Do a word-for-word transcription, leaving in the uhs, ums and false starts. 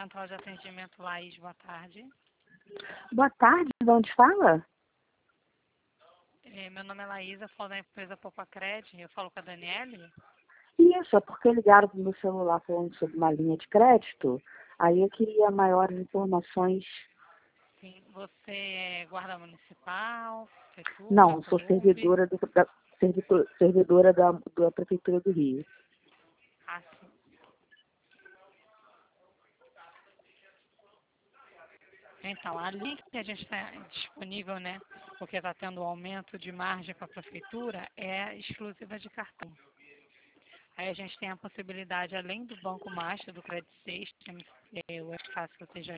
Central de Atendimento Laís, boa tarde. Boa tarde, de onde fala? É, meu nome é Laísa, falo da empresa Popacred, eu falo com a Daniele. Isso, é porque ligaram para o meu celular falando sobre uma linha de crédito. Aí eu queria maiores informações. Sim, você é guarda municipal, prefeitura, Não, sou Colube? servidora, do, da, servidor, servidora da, da Prefeitura do Rio. Ah, sim. Então, a linha que a gente está disponível, né, porque está tendo um aumento de margem para a prefeitura, é exclusiva de cartão. Aí a gente tem a possibilidade, além do Banco Master, do Credit System, é, o Eficácia que você já